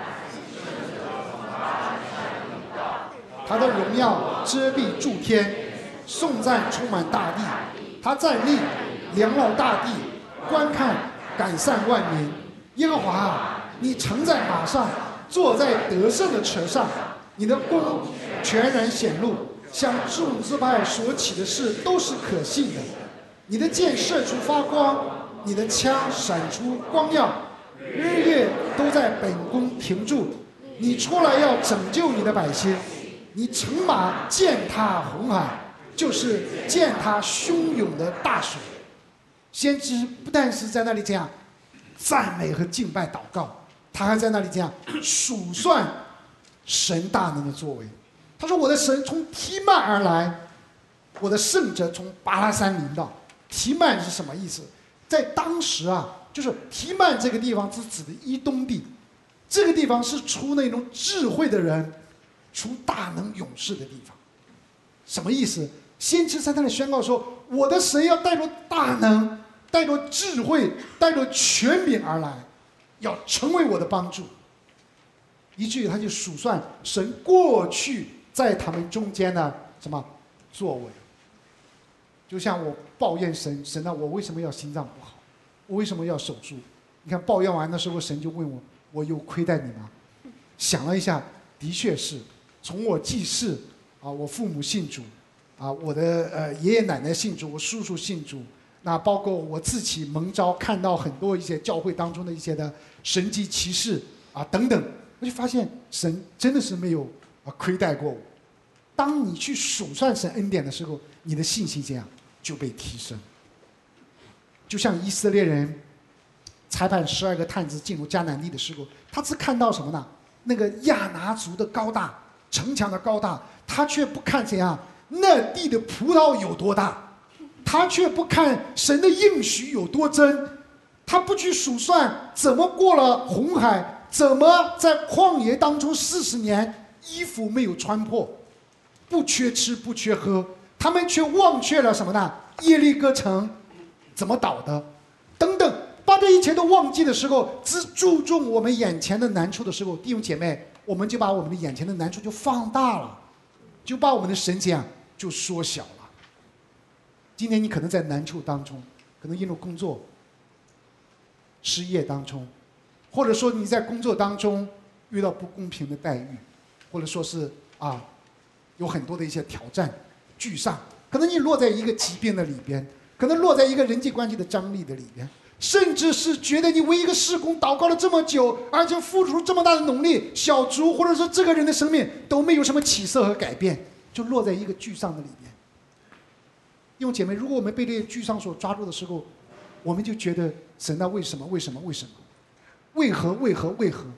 S1: 他的荣耀遮蔽诸天，颂赞充满大地。他站立，量老大地，观看，感散万民。耶和华啊，你乘在马上，坐在得胜的车上，你的功全然显露，向众支派所起的事都是可信的。你的箭射出发光，你的枪闪出光耀，日月都在本宫停住。你出来要拯救你的百姓，你乘马践踏红海，就是践踏汹涌的大水。先知不但是在那里这样赞美和敬拜祷告，他还在那里这样数算神大能的作为。他说：“我的神从提曼而来，我的圣者从巴拉山临到。”提曼是什么意思？在当时啊，就是提曼这个地方是指的伊东地，这个地方是出那种智慧的人、出大能勇士的地方。什么意思？先知在那里宣告说：“我的神要带着大能、带着智慧、带着权柄而来，要成为我的帮助。”以至于他就数算神过去在他们中间的什么作为。就像我抱怨神，神啊，我为什么要心脏不好？我为什么要手术？你看抱怨完的时候，神就问我：我有亏待你吗？想了一下，的确是。从我记事啊，我父母信主，啊，我的呃爷爷奶奶信主，我叔叔信主，那包括我自己蒙召看到很多一些教会当中的一些的神迹奇事啊等等，我就发现神真的是没有啊亏待过我。当你去数算神恩典的时候，你的信心这样就被提升。就像以色列人裁判十二个探子进入迦南地的时候，他只看到什么呢？那个亚拿族的高大，城墙的高大，他却不看怎样那地的葡萄有多大，他却不看神的应许有多真，他不去数算怎么过了红海，怎么在旷野当中四十年衣服没有穿破，不缺吃不缺喝，他们却忘却了什么呢？耶利哥城怎么倒的，等等，把这一切都忘记的时候，只注重我们眼前的难处的时候，弟兄姐妹，我们就把我们的眼前的难处就放大了，就把我们的神这样就缩小了。今年你可能在难处当中，可能因为工作失业当中，或者说你在工作当中遇到不公平的待遇，或者说是啊有很多的一些挑战沮丧，可能你落在一个疾病的里边，可能落在一个人际关系的张力的里边，甚至是觉得你为一个事工祷告了这么久，而且付出这么大的努力，小组或者说这个人的生命都没有什么起色和改变，就落在一个沮丧的里边。弟兄姐妹，如果我们被这些沮丧所抓住的时候，我们就觉得神啊，为什么为什么为什么为何为何为何？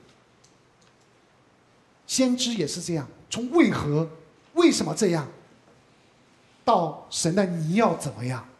S1: 先知也是这样，从为何为什么这样到神的你要怎么样，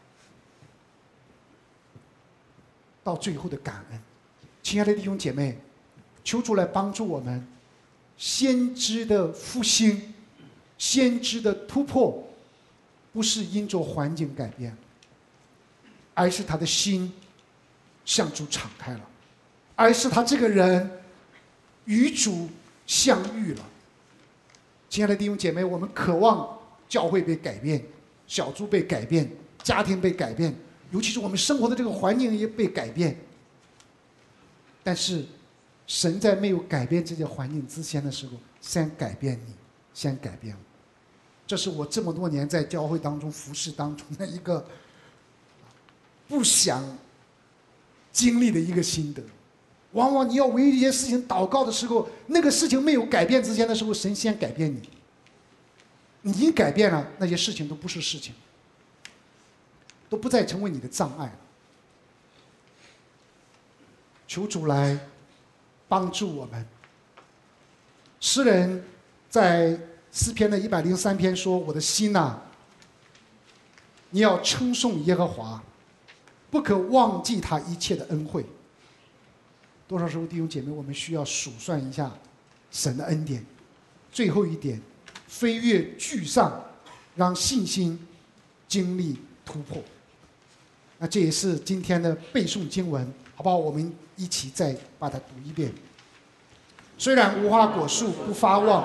S1: 到最后的感恩。亲爱的弟兄姐妹，求主来帮助我们，先知的复兴，先知的突破，不是因着环境改变，而是他的心向主敞开了，而是他这个人与主相遇了。亲爱的弟兄姐妹，我们渴望教会被改变，小组被改变，家庭被改变，尤其是我们生活的这个环境也被改变。但是神在没有改变这些环境之前的时候，先改变你，先改变我。这是我这么多年在教会当中服侍当中的一个不想经历的一个心得。往往你要为一些事情祷告的时候，那个事情没有改变之前的时候，神先改变你。你已经改变了，那些事情都不是事情，都不再成为你的障碍了。求主来帮助我们。诗人在诗篇的一百零三篇说：“我的心呐、啊，你要称颂耶和华，不可忘记他一切的恩惠。”多少时候，弟兄姐妹，我们需要数算一下神的恩典。最后一点，飞越沮丧，让信心经历突破。那这也是今天的背诵经文，好不好？我们一起再把它读一遍。虽然无花果树不发旺，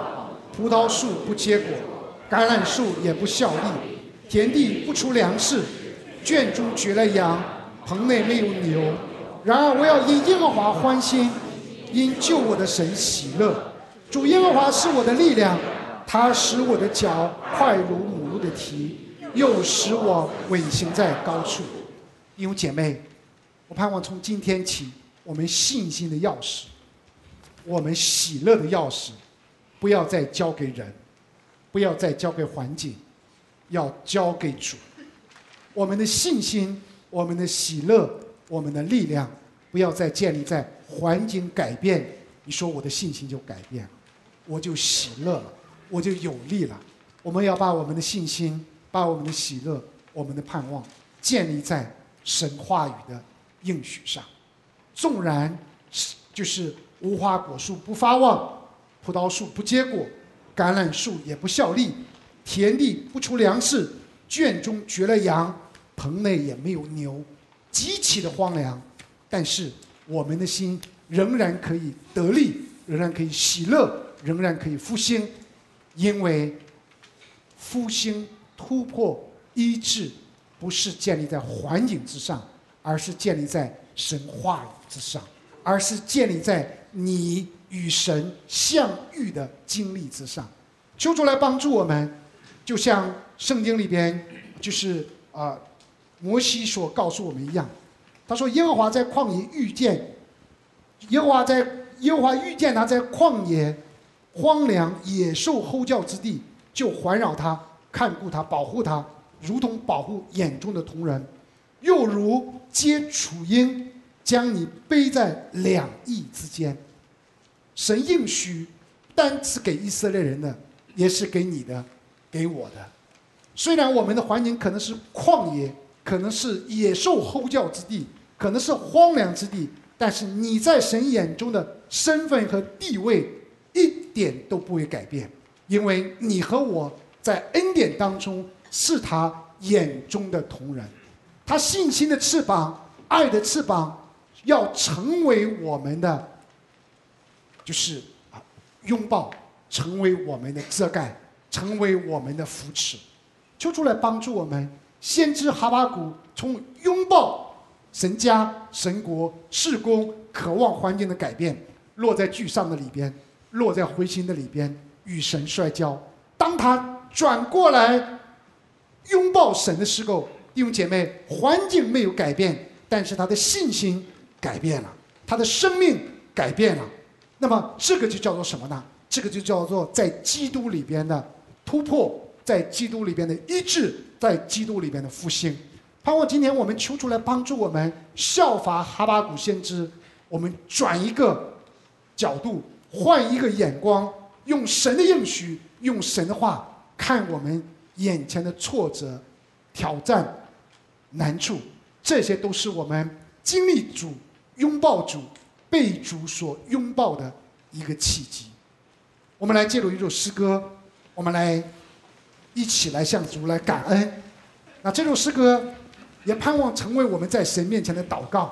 S1: 葡萄树不结果，橄榄树也不效力，田地不出粮食，圈中绝了羊，棚内没有牛。然而我要因耶和华欢心，因救我的神喜乐。主耶和华是我的力量，他使我的脚快如母鹿的蹄，又使我稳行在高处。弟兄姐妹，我盼望从今天起，我们信心的钥匙，我们喜乐的钥匙，不要再交给人，不要再交给环境，要交给主。我们的信心，我们的喜乐，我们的力量，不要再建立在环境改变，你说我的信心就改变了，我就喜乐了，我就有力了。我们要把我们的信心，把我们的喜乐，我们的盼望建立在神话语的应许上。纵然就是无花果树不发旺，葡萄树不结果，橄榄树也不效力，田地不出粮食，圈中绝了羊，棚内也没有牛，极其的荒凉，但是我们的心仍然可以得力，仍然可以喜乐，仍然可以复兴。因为复兴、突破、医治不是建立在环境之上，而是建立在神话语之上，而是建立在你与神相遇的经历之上。求主来帮助我们，就像圣经里边就是啊、呃、摩西所告诉我们一样，他说耶和华在旷野遇见耶和华在耶和华遇见他在旷野荒凉野兽吼叫之地，就环绕他，看顾他，保护他，如同保护眼中的瞳人，又如接雏鹰，将你背在两翼之间。神应许单是给以色列人的，也是给你的，给我的。虽然我们的环境可能是旷野，可能是野兽吼叫之地，可能是荒凉之地，但是你在神眼中的身份和地位一点都不会改变，因为你和我在恩典当中是他眼中的瞳人。他信心的翅膀，爱的翅膀，要成为我们的就是啊拥抱，成为我们的遮盖，成为我们的扶持。求主来帮助我们。先知哈巴谷从拥抱神家、神国、事工、渴望环境的改变，落在沮丧的里边，落在灰心的里边，与神摔跤。当他转过来拥抱神的时候，弟兄姐妹，环境没有改变，但是他的信心改变了，他的生命改变了。那么这个就叫做什么呢？这个就叫做在基督里边的突破，在基督里边的医治，在基督里边的复兴。盼望今天我们求出来帮助我们效法哈巴谷先知，我们转一个角度，换一个眼光，用神的应许，用神的话看我们眼前的挫折、挑战、难处，这些都是我们经历主、拥抱主、被主所拥抱的一个契机。我们来借助一首诗歌，我们来一起来向主来感恩。那这首诗歌也盼望成为我们在神面前的祷告，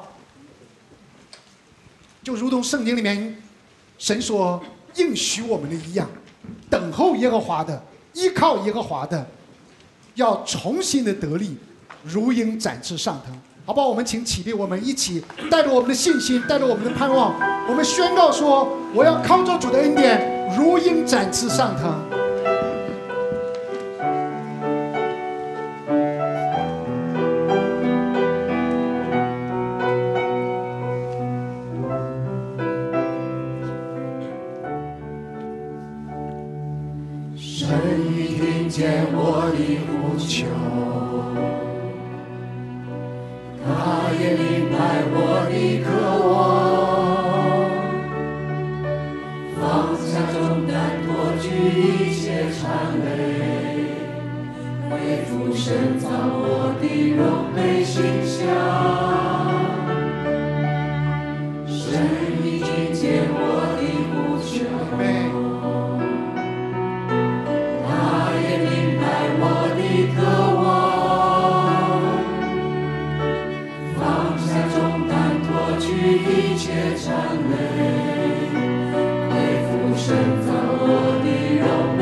S1: 就如同圣经里面神所应许我们的一样，等候耶和华的，依靠耶和华的，要重新的得力，如鹰展翅上腾。好不好？我们请起立，我们一起带着我们的信心，带着我们的盼望，我们宣告说：我要靠着主的恩典，如鹰展翅上腾。
S2: 神已听见我的呼求，他也明白我的渴望，放下重担，脱去一切缠累，恢复深藏我的荣美形象。神已听见我的呼求，他也明白我的渴望，放下重担，脱去一切缠累，恢复深藏我的荣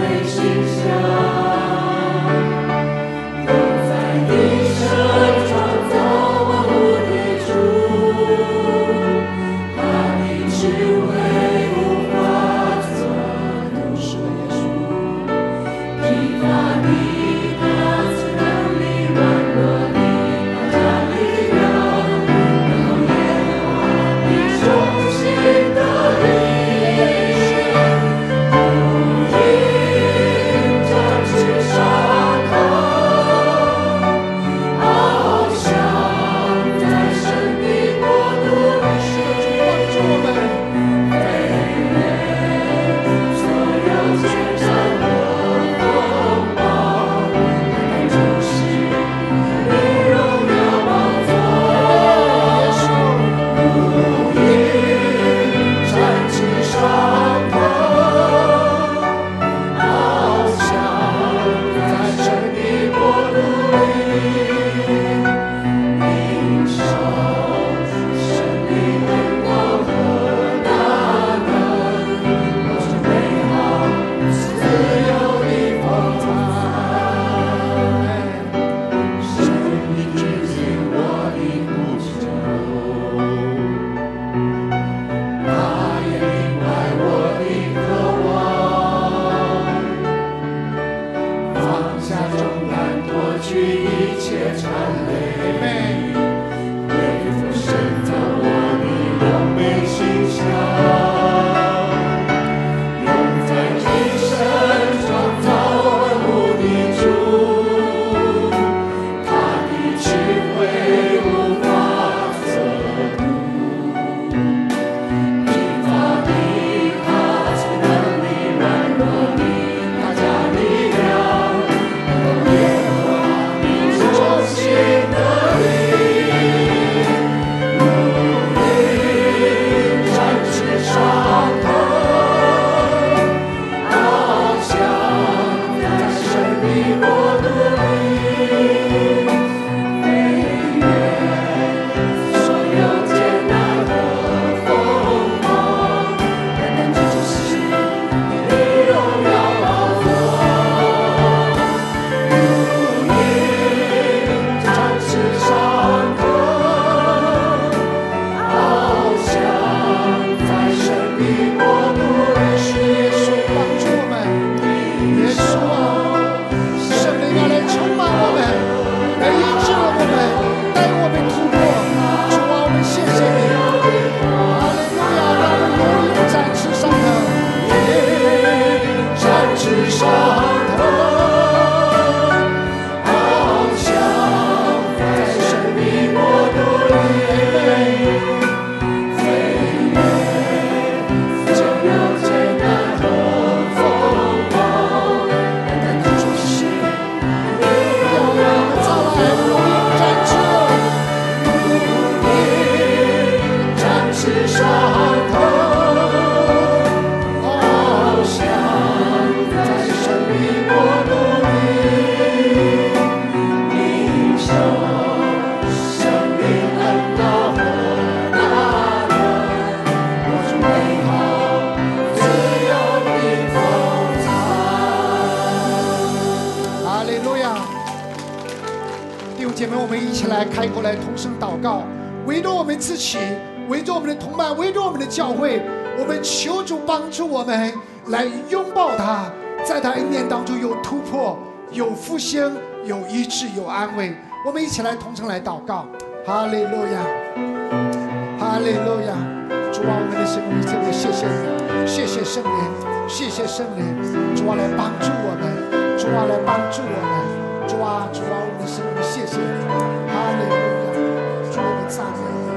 S1: 我们一起来开口来同声祷告，围着我们自己，围着我们的同伴，围着我们的教会，我们求主帮助我们来拥抱他，在他恩典当中有突破，有复兴，有医治，有安慰。我们一起来同声来祷告。哈利路亚，哈利路亚！主啊，我们的生命真的谢谢你，谢谢圣灵，谢谢圣灵，主啊来帮助我们，主啊来帮助我们，主啊，主啊，我们的生命谢谢你，哈利路亚！主，我们赞美你。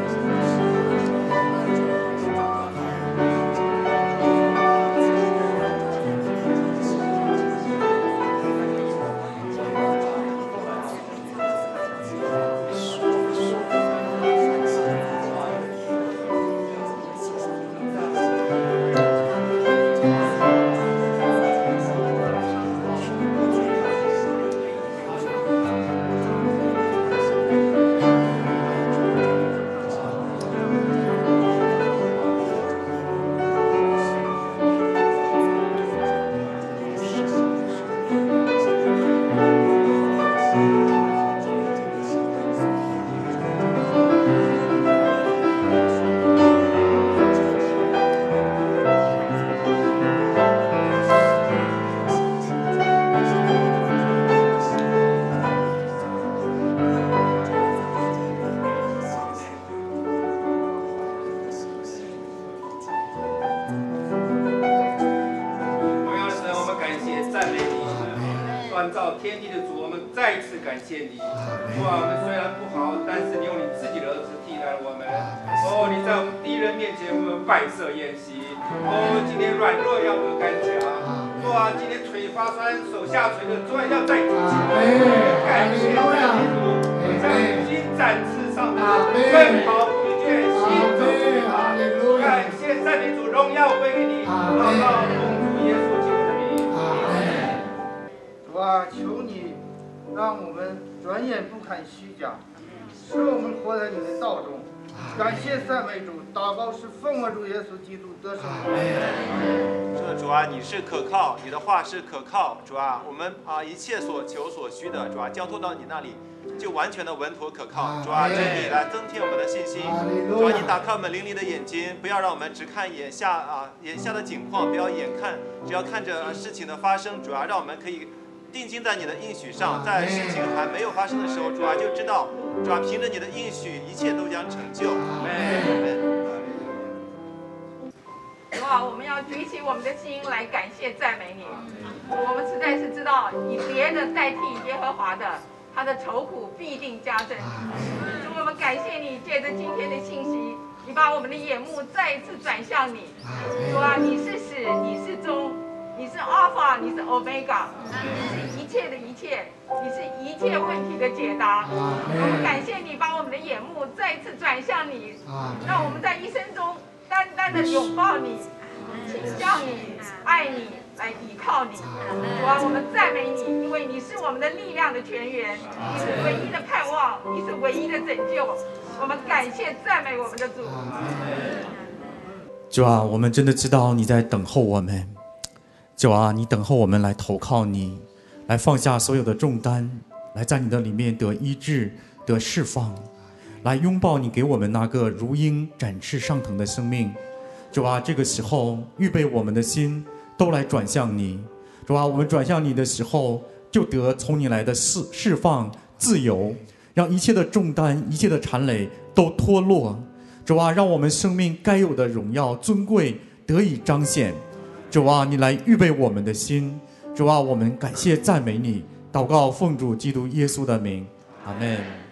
S3: 感谢赞美主，祷告是奉我主耶稣基督得胜。
S4: 这主啊，你是可靠，你的话是可靠。主啊，我们啊一切所求所需的，主啊交托到你那里，就完全的稳妥可靠。主啊，求你来增添我们的信心。主啊，你打开我们灵里的眼睛，不要让我们只看眼下啊眼下的景况，不要眼看，只要看着事情的发生。主啊，让我们可以定睛在你的应许上，在事情还没有发生的时候，主啊就知道，主啊凭着你的应许，一切都将成就。
S5: 主啊，我们要举起我们的心来感谢赞美你。我们实在是知道，以别的代替耶和华的，他的愁苦必定加增。主，我们感谢你，借着今天的信息，你把我们的眼目再一次转向你。主啊，你是始，你是终。你是 Alpha， 你是 Omega， 你是一切的一切，你是一切问题的解答。我们感谢你把我们的眼目再次转向你，让我们在一生中单单的拥抱你、倾向你、爱你、来依靠你。主啊，我们赞美你，因为你是我们的力量的泉源，你是唯一的盼望，你是唯一的拯救。我们感谢赞美我们的主。
S6: 主啊，我们真的知道你在等候我们。主啊，你等候我们来投靠你，来放下所有的重担，来在你的里面得医治、得释放，来拥抱你给我们那个如鹰展翅上腾的生命。主啊，这个时候预备我们的心都来转向你。主啊，我们转向你的时候，就得从你来的释释放、自由，让一切的重担、一切的缠累都脱落。主啊，让我们生命该有的荣耀、尊贵得以彰显。主啊，你来预备我们的心。主啊，我们感谢赞美你，祷告奉主基督耶稣的名，阿们。